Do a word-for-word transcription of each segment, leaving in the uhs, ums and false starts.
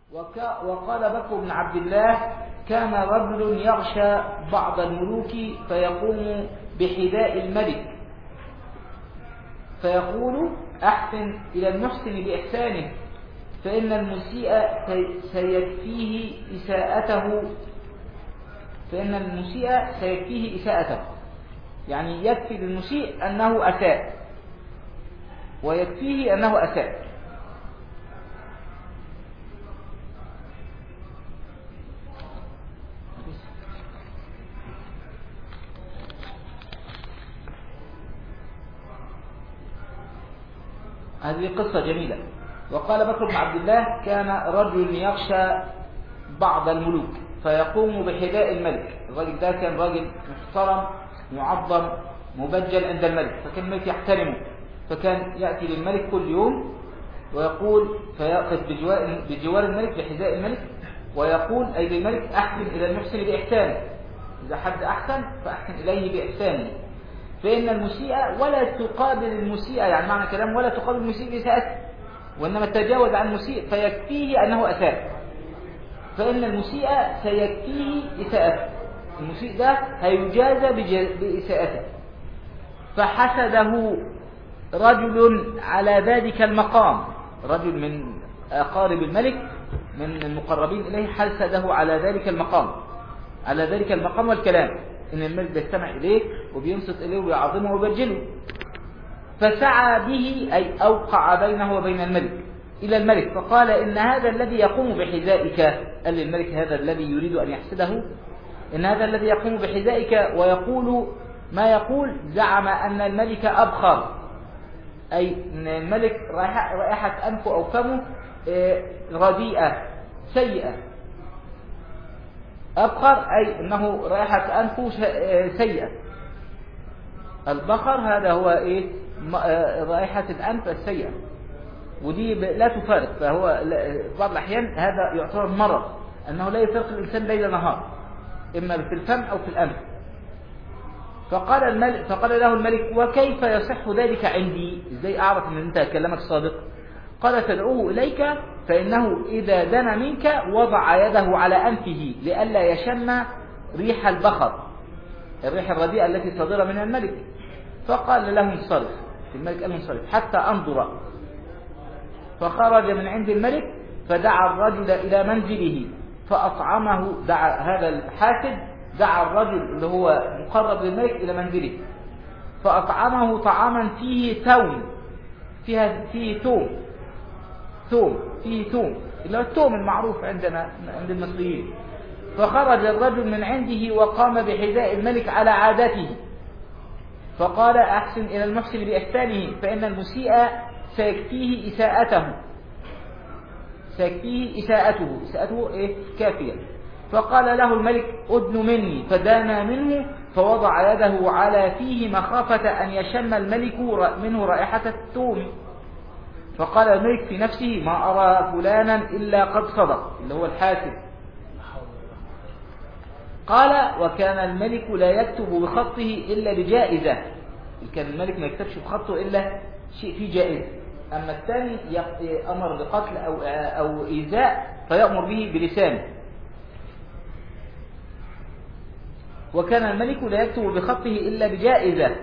وقال بكر بن عبد الله: كان رجل يغشى بعض الملوك فيقوم بحذاء الملك فيقول: أحسن إلى المحسن بإحسانه، فإن المسيء سيكفيه إساءته فإن المسيء سيكفيه إساءته يعني يكفي للمسيء أنه أساء ويكفيه أنه أساء. هذه قصة جميلة. وقال بكر بن عبد الله: كان رجل يخشى بعض الملوك فيقوم بحذاء الملك. الرجل ده كان رجل محترم معظم مبجل عند الملك، فكان الملك يحترمه، فكان يأتي للملك كل يوم ويقول، فيقف بجوار, بجوار الملك بحذاء الملك ويقول أي للملك: أحسن إلى المحسن بإحسانه، إذا حد أحسن فأحسن إليه بإحسانه، فإن المسيء ولا تقابل المسيء، يعني معنى كلام ولا تقابل المسيء بإساءته، وإنما تجاوز عن المسيء فيكفيه أنه أساء، فإن المسيء سيكفيه إساءته، المسيء ده هيجازى بإساءته. فحسده رجل على ذلك المقام، رجل من أقارب الملك من المقربين إليه حسده على ذلك المقام على ذلك المقام والكلام، إن الملك بيستمع إليه وبينصت إليه ويعظمه ويبجله. فسعى به أي أوقع بينه وبين الملك إلى الملك، فقال: إن هذا الذي يقوم بحذائك، قال للملك هذا الذي يريد أن يحسده، إن هذا الذي يقوم بحذائك ويقول ما يقول، زعم أن الملك أبخر، أي أن الملك رائحة أنفه أو فمه رديئة سيئة. أبخر أي أنه رائحة أنفه سيئة. البخر هذا هو إيه؟ رائحة الأنف السيئة، ودي لا تفارق، فهو بعض الأحيان هذا يعتبر مرض، أنه لا يفرق الإنسان ليل نهار، إما في الفم أو في الأنف. فقال الملك فقال له الملك: وكيف يصح ذلك عندي؟ إزاي أعرف أن أنت كلامك صادق؟ قال: تدعوه إليك، فإنه إذا دنا منك وضع يده على أنفه لئلا يشم ريح البخر، الريح الرديئة التي صادرة من الملك. فقال له: انصرف. الملك قال: انصرف حتى أنظر. فخرج من عند الملك فدعا الرجل إلى منزله فأطعمه. دعا هذا الحاسد دعا الرجل اللي هو مقرب للملك إلى منزله فأطعمه طعاما فيه ثوم فيها فيه ثوم ثوم فيه ثوم اللي هو الثوم المعروف عندنا عند المصريين. فخرج الرجل من عنده وقام بحذاء الملك على عادته، فقال: أحسن إلى المحسن بإحسانه، فإن المسيء سيكفيه إساءته سيكفيه إساءته إساءته إيه؟ كافية. فقال له الملك: أدن مني. فدانا منه فوضع يده على فيه مخافة أن يشم الملك منه رائحة الثوم. فقال الملك في نفسه: ما أرى فلانا إلا قد صدق، اللي هو الحاسد. قال: وكان الملك لا يكتب بخطه إلا بجائزة، كان الملك ما يكتبش بخطه إلا شيء فيه جائزة، أما الثاني أمر بقتل أو, أو إيذاء فيأمر به بلسانه. وكان الملك لا يكتب بخطه إلا بجائزة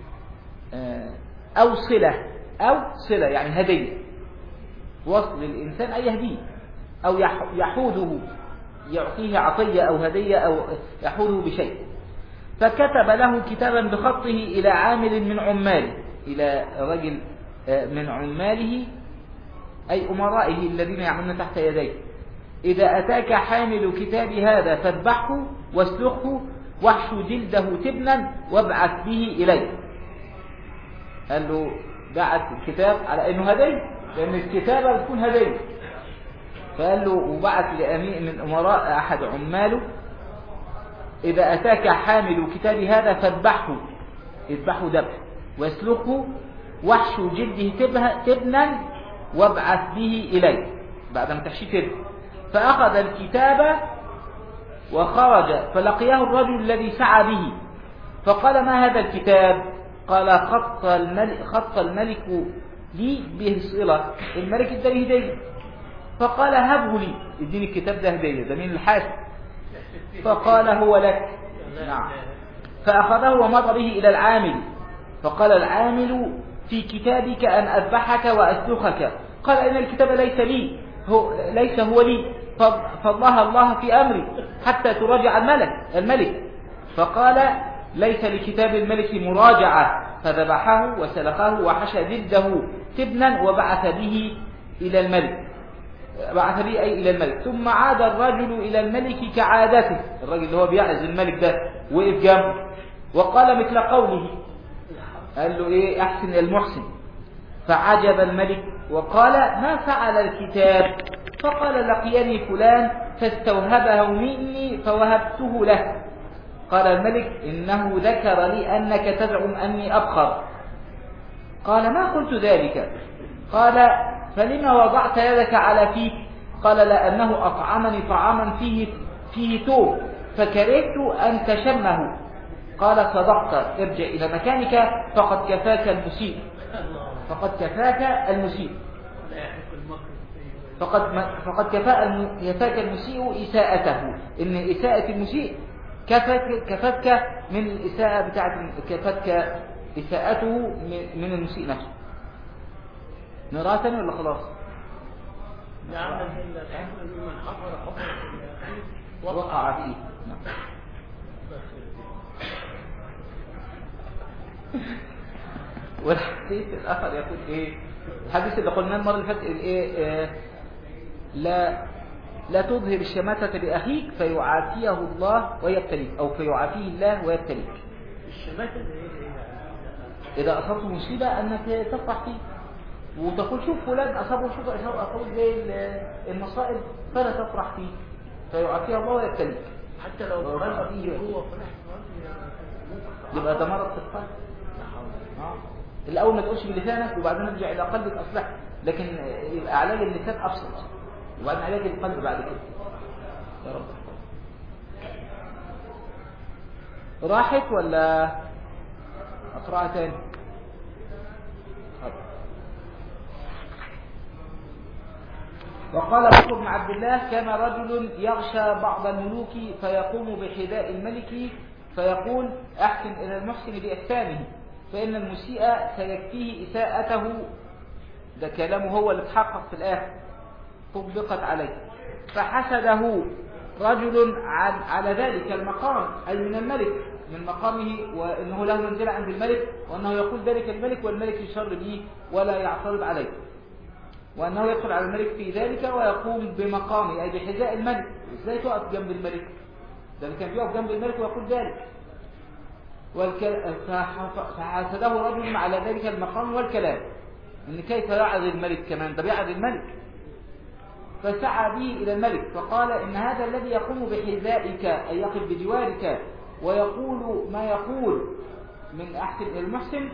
أو صلة أو صلة يعني هدية، وصل الإنسان أي هدية، أو يحوده يعطيه عطية أو هدية أو يحوده بشيء. فكتب له كتابا بخطه إلى عامل من عماله، إلى رجل من عماله أي أمرائه الذين يعملون تحت يديه: إذا أتاك حامل كتاب هذا فاذبحه واسلخه واحشو جلده تبنا وابعث به إليه. قال له بعث الكتاب على أنه هدية، لأن الكتابة بتكون هدية. فقال له وبعث لأمير من أمراء أحد عماله: إذا أتاك حامل كتاب هذا فاذبحه اذبحه ذبح واسلخه واحشو جلده تبنا وابعث به إليه، بعد ما تحشيه تبن. فأخذ الكتاب وخرج فلقيه الرجل الذي سعى به، فقال: ما هذا الكتاب؟ قال: خط الملك, خط الملك لي به صلة، الملك اداني هدية. فقال هبه لي، اديني الكتاب ده هدية، ده مين الحاسب؟ فقال هو لك. نعم. فأخذه ومضى به إلى العامل، فقال العامل في كتابك أن أذبحك وأسلخك. قال إن الكتاب ليس لي، هو ليس هو لي، فالله الله في أمري حتى تراجع الملك الملك فقال ليس لكتاب الملك مراجعة، فذبحه وسلخه وحشى جلده تبنا وبعث به إلى الملك، بعث به أي إلى الملك. ثم عاد الرجل إلى الملك كعادته، الرجل اللي هو بيعز الملك ده وقف جنبه وقال مثل قوله، قال له إيه أحسن المحسن. فعجب الملك وقال ما فعل الكتاب؟ فقال لقيني فلان فاستوهبه مني فوهبته له. قال الملك إنه ذكر لي أنك تزعم أني أبخر. قال ما قلت ذلك. قال فلما وضعت يدك على فيك؟ قال لأنه أطعمني طعاما فيه فيه توم فكرهت أن تشمه. قال صدقت، ارجع إلى مكانك فقد كفاك المسيء، فقد كفاك المسيء فقد فقد كفاك المسيء إساءته، إن إساءة المسيء كفاك كفاك من الإساءة بتاعت كفاك إساءته من المسيء نفسه. نراه تاني ولا خلاص؟ وقع فيه. والحديث الآخر يقول إيه؟ الحديث اللي قلناه المرة اللي فاتت إيه؟ آه لا لا تظهر الشماتة لأخيك فيعافيه الله ويبتليك، أو فيعافيه الله ويبتليك. الشماتة إذا أصبت مصيبة أنك تفرح فيه وتقول شوف فلان أصابه شوف أصابه زي المصائب فلا تفرح فيه، فيعافيه الله ويبتليك. حتى لو فرح فيه هو فرح يبقى ده مرض في القلب. الأول ما تقولش بلسانك وبعدين نرجع إلى قلبك أصلح، لكن يبقى علاج اللسان أبسط وبعدين علاج القلب بعد كده. يا رب. راحت ولا أقرأها تاني؟ وقال بكر بن عبد الله كان رجل يغشى بعض الملوك فيقوم بحذاء الملك فيقول أحسن إلى المحسن بإحسانه فإن المسيء سيكفيه إساءته. ده كلامه هو اللي اتحقق في الآخر، طبقت عليه. فحسده رجل على ذلك المقام، أي من الملك، من مقامه، وأنه له منزلة عند الملك، وأنه يقول ذلك الملك والملك يشر به ولا يعترض عليه، وأنه يدخل على الملك في ذلك ويقوم بمقامه أي بحذاء الملك. إزاي تقف جنب الملك؟ ده كان بيقف جنب الملك ويقول ذلك. فحسده رجل على ذلك المقام والكلام، إن كيف يعظ الملك كمان، ده بيعظ الملك. فسعى به إلى الملك فقال إن هذا الذي يقوم بحذائك أي يقف بجوارك ويقول ما يقول من أحسن المحسن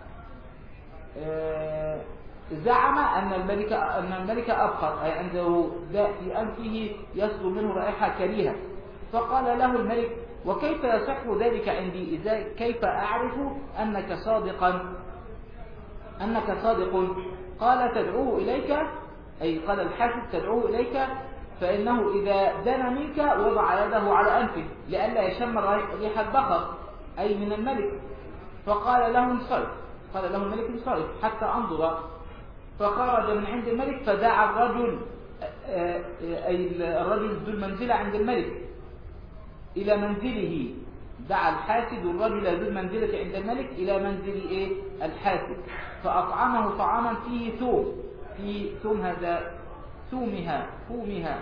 زعم أن الملك أن الملك أبخر، أي عنده داء في أنفه يصدر منه رائحة كريهة. فقال له الملك وكيف يصح ذلك عندي؟ إذا كيف أعرف أنك صادقا أنك صادق؟ قال تدعوه إليك، أي قال الحاسب تدعوه إليك فإنه إذا دنا منك وضع يده على أنفه لئلا يشم ريح البخر أي من الملك. فقال له انصرف، قال له الملك انصرف حتى أنظر. فخرج من عند الملك فدعا الرجل أي الرجل ذو المنزلة عند الملك إلى منزله، دعا الحاسد الرجل ذو المنزلة عند الملك إلى منزل إيه؟ الحاسد، فأطعمه طعاما فيه ثوم، في ثوم هذا ثومها ثومها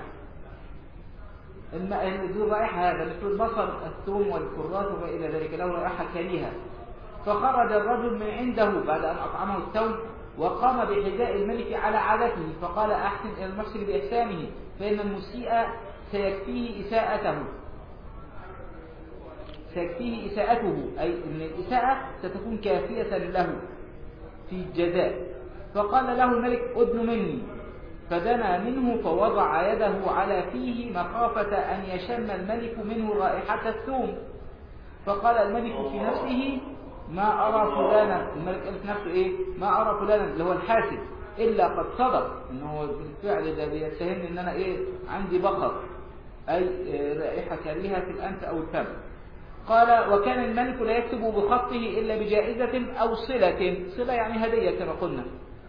ذو الرائحة هذا مثل البصر الثوم والكرات وما إلى ذلك له رائحة كريهة. فخرج الرجل من عنده بعد أن أطعمه الثوم وقام بحذاء الملك على عادته فقال أحسن إلى المحسن بإحسانه فإن المسيء سيكفيه إساءته سيكفيه إساءته أي أن الإساءة ستكون كافية له في الجزاء. فقال له الملك أدن مني، فدنا منه فوضع يده على فيه مخافة أن يشم الملك منه رائحة الثوم. فقال الملك في نفسه ما أرى فلانا، الملك قال في نفسه إيه؟ ما أرى فلانا اللي هو الحاسد، إلا قد صدق إنه بالفعل ده بيتهمني إن أنا إيه عندي بقر، أي رائحة كريهة في الأنف أو الفم. قال وكان الملك لا يكتب بخطه إلا بجائزة أو صلة، صلة يعني هدية كما قلنا،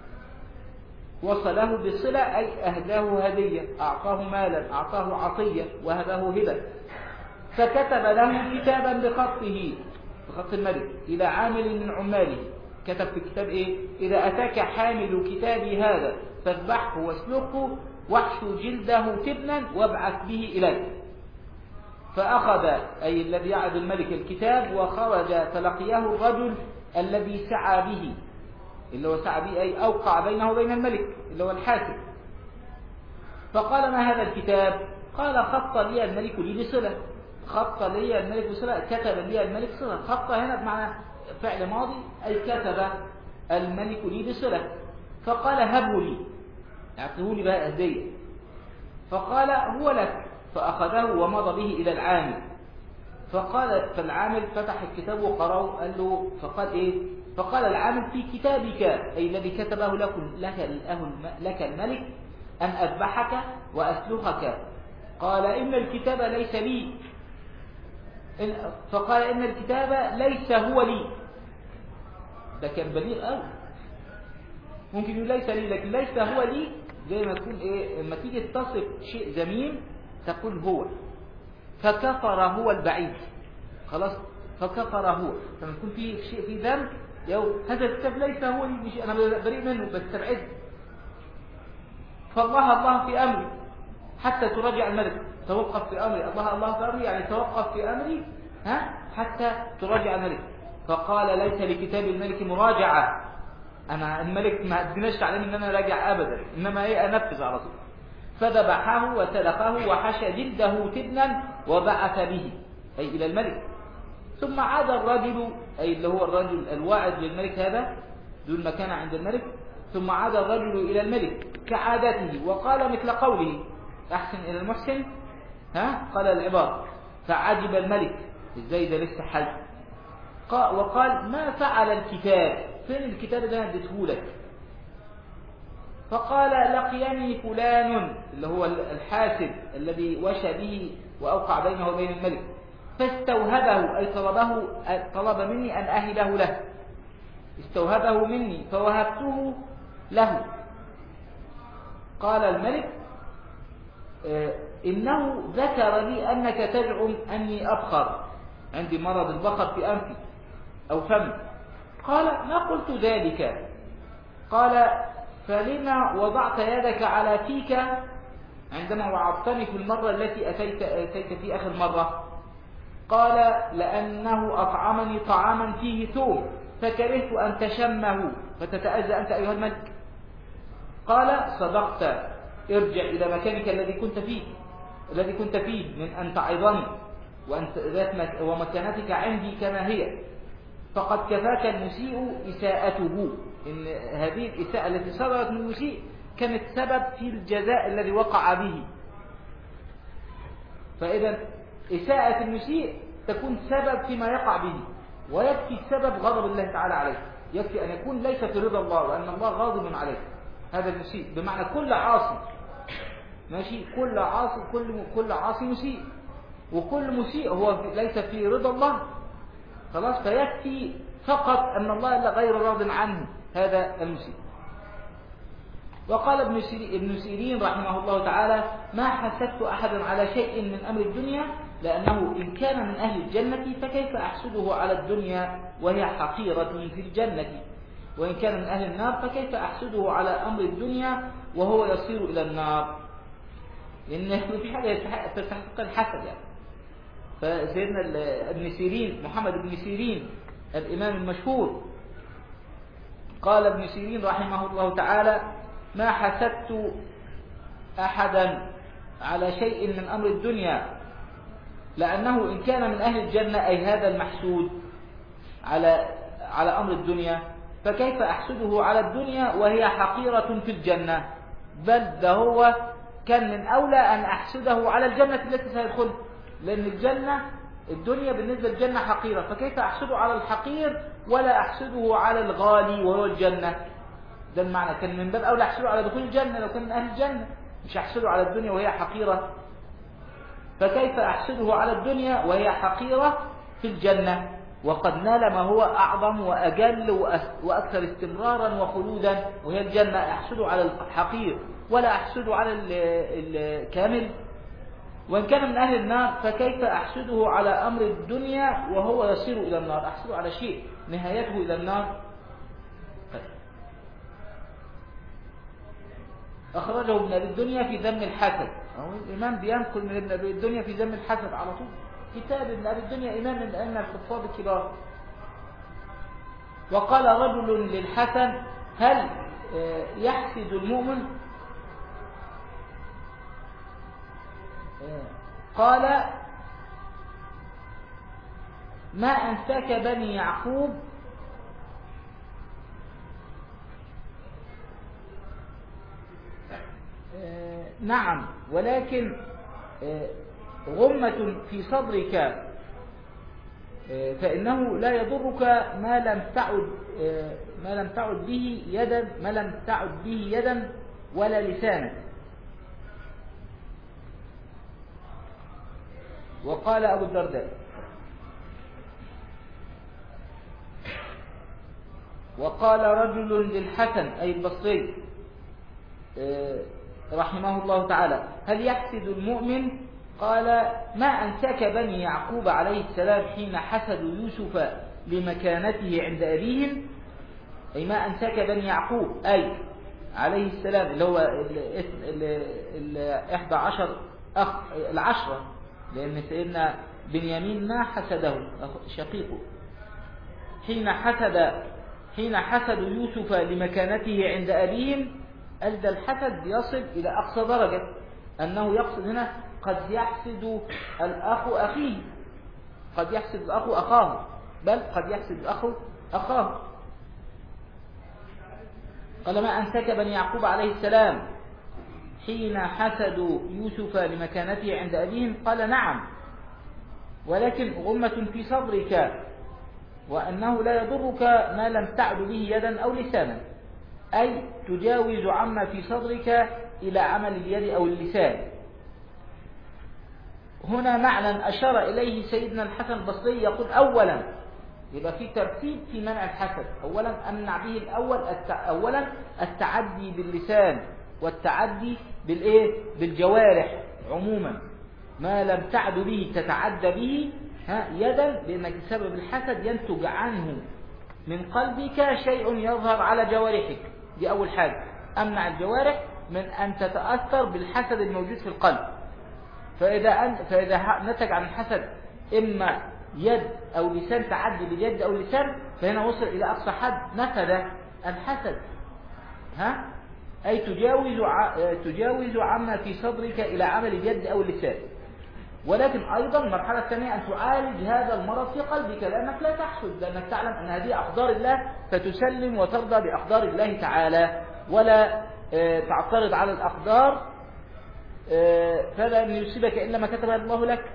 وصله بصلة أي أهداه هدية، أعطاه مالا، أعطاه عطية، وهبه هبة. فكتب له كتابا بخطه، بخط الملك، إلى عامل من عماله. كتب في كتاب إيه؟ إذا أتاك حامل كتابي هذا فاذبحه واسلخه واحشو جلده تبنا وابعث به إليه. فأخذ أي الذي يعد الملك الكتاب وخرج فلقيه الرجل الذي سعى به، اللي هو سعى به أي أوقع بينه وبين الملك اللي هو الحاكم. فقال ما هذا الكتاب؟ قال خط لي الملك لي بصلة. خط لي الملك بصلة، كتب لي الملك صلة. خط هنا بمعنى فعل ماضي أي كتب الملك لي بصلة. فقال هبه لي، اعطيه لي بقى هدية. فقال هو لك. فأخذه ومضى به إلى العامل. فقال فالعامل فتح الكتاب وقرأه، قال له فقال إيه؟ فقال العامل في كتابك أي الذي كتبه لك لك, لك الملك أن أذبحك وأسلخك. قال إن الكتاب ليس لي. فقال إن الكتاب ليس هو لي. ده كان بليغ أوي، ممكن يقول ليس لي لكن ليس هو لي زي ما تكون إيه لما تيجي تصف شيء ذميم تقول هو. فكفر هو البعيد، خلاص فكفر هو. لما يكون في شيء في ذنب يو هذا الكتاب ليس هو لي، أنا بريء منه بستبعد. فالله الله في أمري حتى تراجع الملك. توقف في أمري، الله الله في أمري يعني توقف في أمري ها حتى تراجع الملك. فقال ليس لكتاب الملك مراجعة، أنا الملك ما أدناش عليه إن أنا راجع أبدا، إنما إيه أنفذ على طول. فذبحه وسلخه وحشى جلده تبنا وبعث به أي إلى الملك. ثم عاد الرجل أي اللي هو الرجل الواعد للملك هذا ذو المكانة عند الملك. ثم عاد الرجل إلى الملك كعادته وقال مثل قوله أحسن إلى المحسن ها قال العبارة. فعجب الملك إزاي ده لسه حي. وقال ما فعل الكتاب؟ فين الكتاب ده اديته لك؟ فقال لقيني فلان اللي هو الحاسب الذي وشى به وأوقع بينه وبين الملك، فاستوهبه أي طلبه طلب مني أن أهبه له. استوهبه مني فوهبته له. قال الملك إنه ذكر لي أنك تزعم أني أبخر، عندي مرض البخر في أنفي أو فمي. قال ما قلت ذلك. قال فلما وضعت يدك على فيك عندما وعظتني في المرة التي أتيت, أتيت في آخر مرة؟ قال لأنه أطعمني طعاما فيه ثوم فكرهت أن تشمه فتتأذى أنت أيها الملك. قال صدقت، ارجع إلى مكانك الذي كنت فيه الذي كنت فيه من أن تعظني وأنت ذات ومكانتك عندي كما هي، فقد كفاك المسيء إساءته. إن هذه الإساءة التي صدرت من المسيء كانت سبب في الجزاء الذي وقع به. فإذا إساءة المسيء تكون سبب فيما يقع به، ويكفي سبب غضب الله تعالى عليه. يكفي أن يكون ليس في رضا الله وأن الله غاضب عليه هذا المسيء، بمعنى كل عاصي ماشي كل عاصي كل كل عاصي مسيء، وكل مسيء هو ليس في رضا الله خلاص. فيكفي فقط أن الله غير راض عنه هذا المسيء. وقال ابن سيرين, ابن سيرين رحمه الله تعالى ما حسدت أحدا على شيء من أمر الدنيا لأنه إن كان من أهل الجنة فكيف أحسده على الدنيا وهي حقيرة في الجنة، وإن كان من أهل النار فكيف أحسده على أمر الدنيا وهو يصير إلى النار. لأن في حاجة تستحق الحسد يعني. فسيدنا ابن سيرين محمد بن سيرين الإمام المشهور قال ابن سيرين رحمه الله تعالى ما حسدت أحدا على شيء من أمر الدنيا لأنه إن كان من أهل الجنة أي هذا المحسود على على أمر الدنيا فكيف أحسده على الدنيا وهي حقيرة في الجنة، بل ده هو كان من أولى أن أحسده على الجنة التي سيدخل، لأن الجنة الدنيا بالنسبة للجنة حقيرة، فكيف أحسده على الحقير ولا أحسده على الغالي وهو الجنة. ده المعنى. كان من باب أولى يحصلوا على دخول الجنة لو كان من أهل الجنة، مش يحصلوا على الدنيا وهي حقيرة. فكيف أحسده على الدنيا وهي حقيرة في الجنة وقد نال ما هو أعظم وأجل وأكثر استمرارا وخلودا وهي الجنة؟ أحسده على الحقير ولا أحسده على الكامل. وإن كان من أهل النار فكيف أحسده على أمر الدنيا وهو يصير إلى النار؟ أحسده على شيء نهايته إلى النار. أخرجه ابن أبي الدنيا في ذم الحسد. الإمام بينقل من ابن أبي الدنيا في ذم الحسد على طول. كتاب ابن أبي الدنيا إمام من الأئمة الحفاظ الكبار. وقال رجل للحسن: هل يحسد المؤمن؟ قال: ما أنساك بني يعقوب نعم، ولكن غمة في صدرك فإنه لا يضرك ما لم تعد ما لم تعد به يدا ما لم تعد به يدا ولا لسانا. وقال أبو الدرداء: وقال رجل للحسن أي البصري رحمه الله تعالى: هل يحسد المؤمن؟ قال: ما أنساك بني يعقوب عليه السلام حين حسدوا يوسف لمكانته عند أبيهم. أي ما أنساك بني يعقوب أي عليه السلام اللي هو الإحدى عشر أخ العشرة، لأن سيدنا بنيامين ما حسده شقيقه. حين حسد حين حسدوا يوسف لمكانته عند أبيهم، ألد الحسد يصل إلى أقصى درجة، أنه يقصد هنا قد يحسد الأخ أخيه، قد يحسد الأخ أخاه، بل قد يحسد الأخ أخاه. قال: ما أنساك بني يعقوب عليه السلام حين حسدوا يوسف لمكانته عند أبيهم؟ قال: نعم، ولكن غمة في صدرك وأنه لا يضرك ما لم تعد به يدا أو لسانا، أي تجاوز عما في صدرك إلى عمل اليد أو اللسان. هنا معنى أشار إليه سيدنا الحسن البصري، يقول: أولا يبقى في ترتيب في منع الحسد. أولا أمنع به الأول أولا التعدي باللسان والتعدي بالإيه؟ بالجوارح عموما، ما لم تعد به تتعدى به ها يدا، لأنك بسبب الحسد ينتج عنه من قلبك شيء يظهر على جوارحك. دي أول حاجة، أمنع الجوارح من أن تتأثر بالحسد الموجود في القلب. فإذا أن فإذا نتج عن الحسد إما يد أو لسان، تعدي باليد أو اللسان، فهنا وصل إلى أقصى حد نفذ الحسد، ها أي تجاوز تجاوز عما في صدرك إلى عمل اليد أو اللسان. ولكن أيضا المرحلة الثانية أن تعالج هذا المرض في قلبك، لأنك لا تحسد، لأنك تعلم أن هذه أقدار الله، فتسلم وترضى بأقدار الله تعالى ولا تعترض على الأقدار، فلا يصيبك إلا ما كتبه الله لك.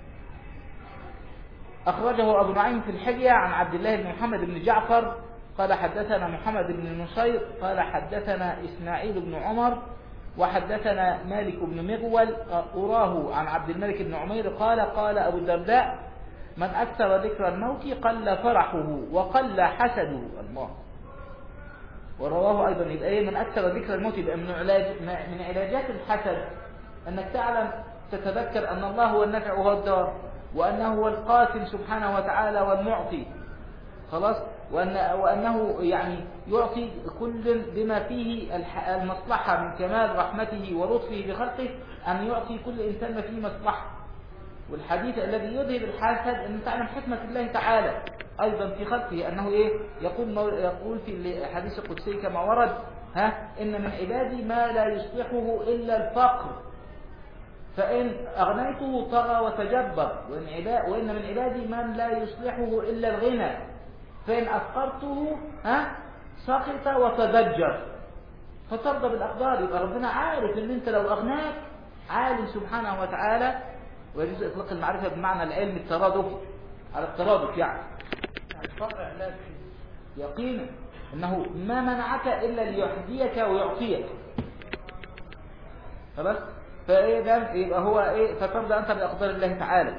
أخرجه أبو نعيم في الحلية عن عبد الله بن محمد بن جعفر قال: حدثنا محمد بن نصير قال: حدثنا إسماعيل بن عمر وحدثنا مالك بن مغول أراه عن عبد الملك بن عمير قال: قال أبو الدرداء: من أكثر ذكر الموت قل فرحه وقل حسده. الله. ورواه أيضا يبقى من أكثر ذكر الموت يبقى من علاج من علاجات الحسد أنك تعلم تتذكر أن الله هو النافع وهو الضار، وأنه هو القاسم سبحانه وتعالى والمعطي، خلاص، وأن وأنه يعني يعطي كل بما فيه المصلحة من كمال رحمته ولطفه بخلقه، أن يعطي كل إنسان ما فيه مصلحة. والحديث الذي يذهب الحسد أن تعلم حكمة الله تعالى أيضا في خلقه، أنه إيه يقول يقول في الحديث القدسي كما ورد: ها إن من عبادي ما لا يصلحه إلا الفقر، فإن أغنيته طغى وتجبر، وإن من عبادي من لا يصلحه إلا الغنى، فإن أفقرته ها سخط وتضجر. فترضى بالأقدار. يبقى ربنا عارف إن أنت لو أغناك عالم سبحانه وتعالى. ويجوز إطلاق المعرفة بمعنى العلم الترادفي على الترادف، يعني الفقر علاج يقينا انه ما منعك الا ليحديك ويعطيك. خلاص؟ فايه ده يبقى هو ايه؟ فترضى انت باقدار الله تعالى.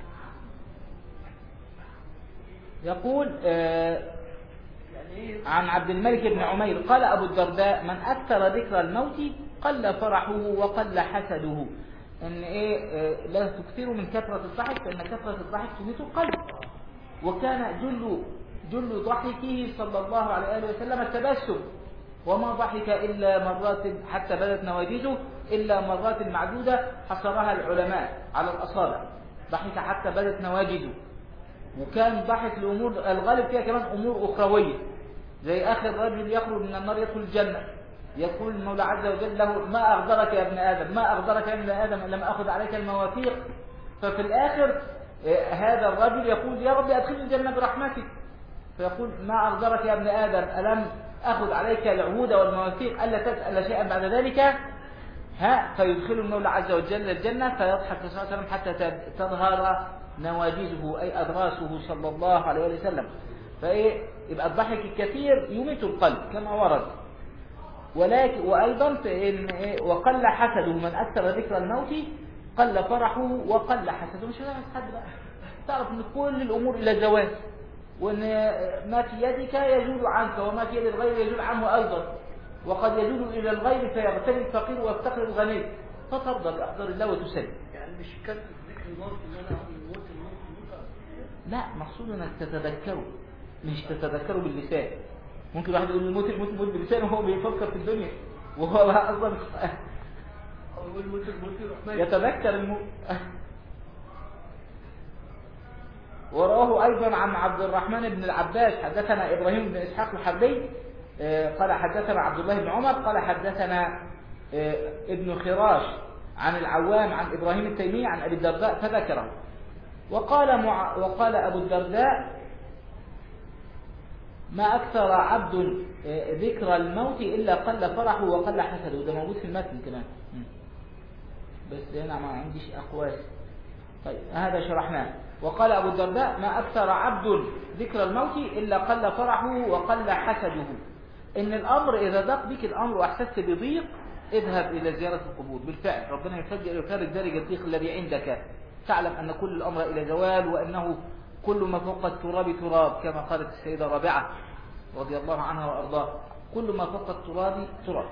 يقول آه عن عبد الملك بن عمير قال ابو الدرداء: من اكثر ذكر الموت قل فرحه وقل حسده. ان ايه آه لا تكثروا من كثرة الضحك فان كثرة الضحك تميت القلب. وكان جل جل ضحكه صلى الله عليه وآله وسلم التبسم، وما ضحك إلا مرات حتى بدت نواجذه إلا مرات معدودة حصرها العلماء على الأصابع. ضحك حتى بدت نواجذه. وكان ضحك لأمور الغالب فيها كمان أمور أخروية، زي آخر رجل يخرج من النار يدخل الجنة، يقول المولى عز وجل له: ما أغدرك يا ابن آدم، ما أغدرك يا ابن آدم لم أخذ عليك المواثيق. ففي الآخر هذا الرجل يقول: يا رب أدخلني الجنة برحمتك. فيقول: ما أغدرك يا ابن آدم ألم أخذ عليك العهود والمواثيق ألا تسأل شيئا بعد ذلك؟ ها فيدخل المولى عز وجل الجنة، فيضحك صلى الله عليه وسلم حتى تظهر نواجذه أي أضراسه صلى الله عليه وسلم. فإيه يبقى الضحك الكثير يميت القلب كما ورد. ولكن وأيضا إن إيه وقل حسده، من أكثر ذكر الموت قل فرحه وقل حسده. مش هتعرف حد بقى، تعرف ان كل الامور الى زوال، وان ما في يدك يزول عنك وما في يد الغير يزول عنه ايضا، وقد يزول الى الغير فيغتني الفقير ويفتقر الغني، فترضى باقدار الله وتسلم. يعني مش كثرة ذكر الموت ان انا موت الموت الموت لا، مقصود انك تتذكره، مش تتذكره باللسان. ممكن واحد يقول الموت الموت الموت باللسان وهو بيفكر في الدنيا، وهو اصلا يتذكر الموت. وراه أيضا عن عبد الرحمن بن العباس حدثنا إبراهيم بن إسحاق الحربي قال حدثنا عبد الله بن عمر قال حدثنا ابن خراش عن العوام عن إبراهيم التيمي عن أبي الدرداء فذكره. وقال مع وقال أبو الدرداء: ما أكثر عبد ذكر الموت إلا قل فرحه وقل حسده. ده موجود في المتن كمان، بس هنا ما عنديش أقواس. طيب هذا شرحناه. وقال أبو الدرداء: ما أكثر عبد ذكر الموت إلا قل فرحه وقل حسده. إن الأمر إذا ضاق بك الأمر وأحسست بضيق اذهب إلى زيارة القبور. بالفعل ربنا يفرج ذلك الضيق الذي عندك، تعلم أن كل الأمر إلى زوال، وأنه كل ما فوق التراب تراب، كما قالت السيدة رابعة رضي الله عنها وأرضاها: كل ما فوق التراب تراب.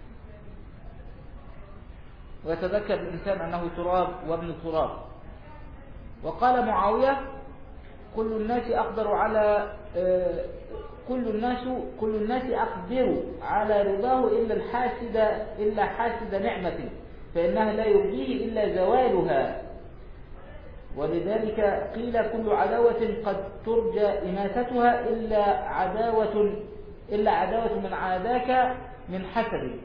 ويتذكر الإنسان أنه تراب وابن تراب. وقال معاوية: كل الناس أقدر على كل الناس كل الناس أقدر على رضاه إلا الحاسد إلا حاسد نعمة، فإنها لا يرضيه إلا زوالها. ولذلك قيل: كل عداوة قد ترجى إماتتها إلا عداوة إلا عداوة من عاداك من حسد.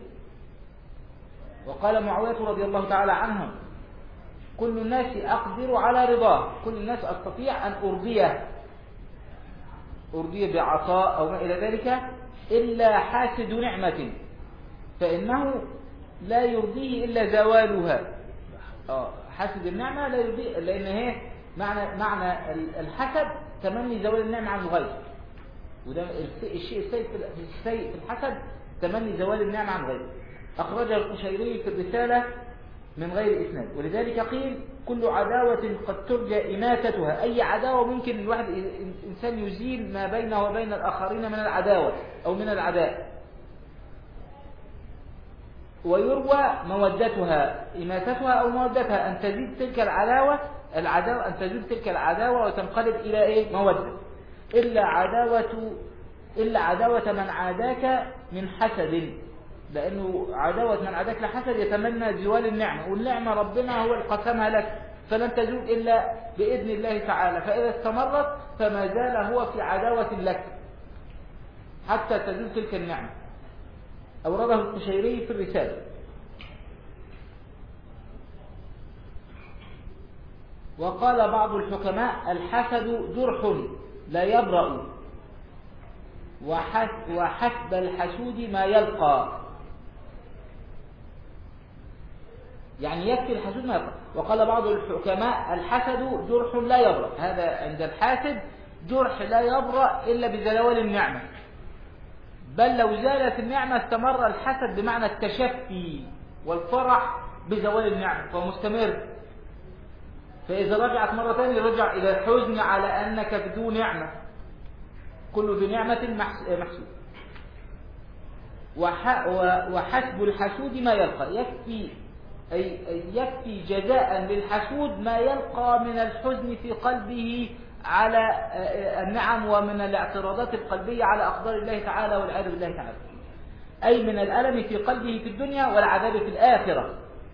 وقال معاوية رضي الله تعالى عنه: كل الناس أقدر على رضاه، كل الناس أستطيع أن أرضيه أرضيه بعطاء أو ما إلى ذلك، إلا حاسد نعمة فإنه لا يرضيه إلا زوالها. آه حاسد النعمة لا يرضيه، لأن هي معنى معنى الحسد تمني زوال النعمة عن الغير، وده الشيء السيء في الحسد تمني زوال النعمة عن الغير. أخرجه القشيري في الرسالة من غير إسناد. ولذلك قيل: كل عداوة قد ترجى إماتتها، أي عداوة ممكن الواحد إنسان يزيل ما بينه وبين الآخرين من العداوة أو من العداء. ويروى مودتها، إماتتها أو مودتها، أن تزيد تلك العداوة العداوة أن تزيد تلك العداوة وتنقلب إلى إيه؟ مودة. إلا عداوة إلا عداوة من عاداك من حسد، لأنه عداوة من عداك لحسد يتمنى زوال النعمة، والنعمة ربنا هو اللي قسمها لك، فلن تزول إلا بإذن الله تعالى. فإذا استمرت فما زال هو في عداوة لك حتى تزول تلك النعمة. أورده القشيري في الرسالة. وقال بعض الحكماء: الحسد جرح لا يبرأ، وحسب الحسود ما يلقى. يعني يكفي الحسود ما يبرأ. وقال بعض الحكماء: الحسد جرح لا يبرأ، هذا عند الحاسد جرح لا يبرأ إلا بزوال النعمة. بل لو زالت النعمة استمر الحسد بمعنى التشفي والفرح بزوال النعمة فمستمر. فإذا رجعت مرة ثانية رجع إلى الحزن على أنك ذو نعمة. كل ذو نعمة محسود. وحسب الحسود ما يلقى، يكفي أي يكفي جزاء للحسود ما يلقى من الحزن في قلبه على النعم ومن الاعتراضات القلبية على أقدار الله تعالى والعياذ بالله تعالى، أي من الألم في قلبه في الدنيا والعذاب في الآخرة.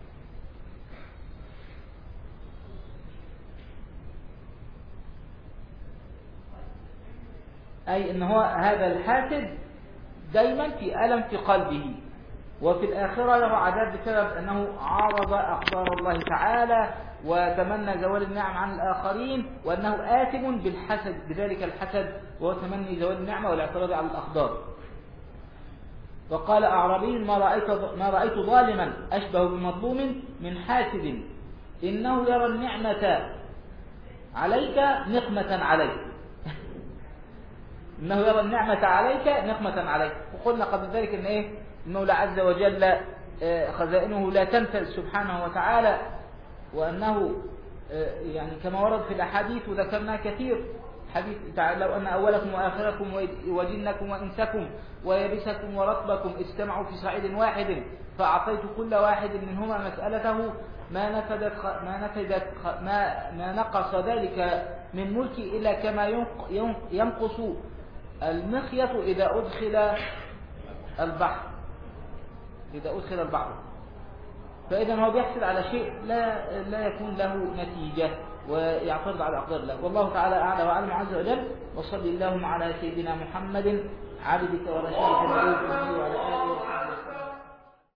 أي إن هو هذا الحاسد دايما في ألم في قلبه، وفي الآخرة له عذاب بسبب أنه عارض أقدار الله تعالى وتمنى زوال النعم عن الآخرين، وأنه آثم بالحسد بذلك الحسد وهو تمني زوال النعمة والاعتراض على الأقدار. وقال أعرابي ما رأيت ما رأيت ظالما أشبه بمظلوم من حاسد إنه يرى النعمة عليك نقمة عليك إنه يرى النعمة عليك نقمة عليك. وقلنا قبل ذلك إن إيه المولى عز وجل خزائنه لا تنفذ سبحانه وتعالى، وأنه يعني كما ورد في الأحاديث وذكرنا كثير حديث تعالى لو أن أولكم وآخركم وجنكم وإنسكم ويبسكم ورطبكم اجتمعوا في صعيد واحد فأعطيت كل واحد منهما مسألته ما نفدت ما نفدت ما ما نقص ذلك من ملكي إلا كما ينقص المخيط إذا أدخل البحر إذا أدخل البحر. فإذا هو بيحصل على شيء لا لا يكون له نتيجة ويعترض على أقدار الله. والله تعالى أعلى وأعلم عز وجل. وصلي اللهم على سيدنا محمد عبدك ورسولك النبي وعلى آله